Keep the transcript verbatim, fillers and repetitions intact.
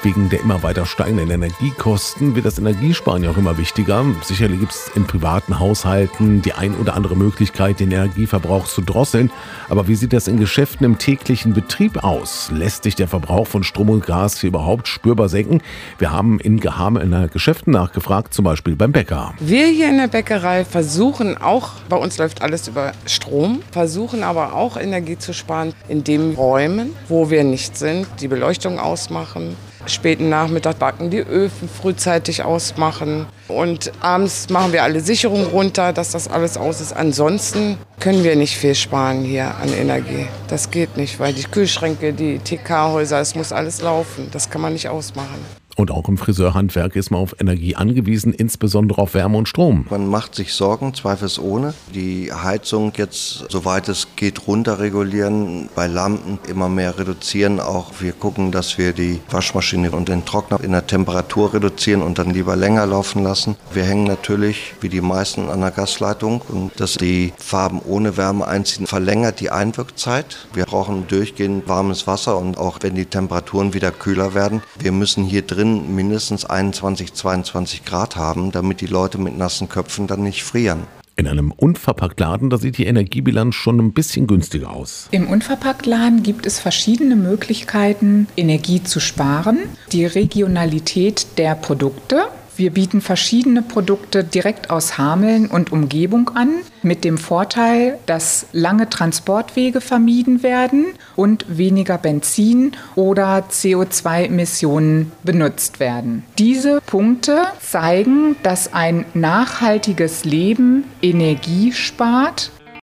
Wegen der immer weiter steigenden Energiekosten wird das Energiesparen ja auch immer wichtiger. Sicherlich gibt es in privaten Haushalten die ein oder andere Möglichkeit, den Energieverbrauch zu drosseln. Aber wie sieht das in Geschäften im täglichen Betrieb aus? Lässt sich der Verbrauch von Strom und Gas hier überhaupt spürbar senken? Wir haben in geheimen Geschäften nachgefragt, zum Beispiel beim Bäcker. Wir hier in der Bäckerei versuchen auch, bei uns läuft alles über Strom, versuchen aber auch Energie zu sparen in den Räumen, wo wir nicht sind, die Beleuchtung ausmachen. Späten Nachmittag backen die Öfen frühzeitig ausmachen und abends machen wir alle Sicherungen runter, dass das alles aus ist. Ansonsten können wir nicht viel sparen hier an Energie. Das geht nicht, weil die Kühlschränke, die T K-Häuser, es muss alles laufen. Das kann man nicht ausmachen. Und auch im Friseurhandwerk ist man auf Energie angewiesen, insbesondere auf Wärme und Strom. Man macht sich Sorgen, zweifelsohne. Die Heizung jetzt, soweit es geht, runterregulieren, bei Lampen immer mehr reduzieren. Auch wir gucken, dass wir die Waschmaschine und den Trockner in der Temperatur reduzieren und dann lieber länger laufen lassen. Wir hängen natürlich, wie die meisten, an der Gasleitung. Und dass die Farben ohne Wärme einziehen, verlängert die Einwirkzeit. Wir brauchen durchgehend warmes Wasser und auch wenn die Temperaturen wieder kühler werden. Wir müssen hier drin mindestens einundzwanzig, zweiundzwanzig Grad haben, damit die Leute mit nassen Köpfen dann nicht frieren. In einem Unverpacktladen, da sieht die Energiebilanz schon ein bisschen günstiger aus. Im Unverpacktladen gibt es verschiedene Möglichkeiten, Energie zu sparen. Die Regionalität der Produkte. Wir bieten verschiedene Produkte direkt aus Hameln und Umgebung an, mit dem Vorteil, dass lange Transportwege vermieden werden und weniger Benzin oder C O zwei Emissionen benutzt werden. Diese Punkte zeigen, dass ein nachhaltiges Leben Energie spart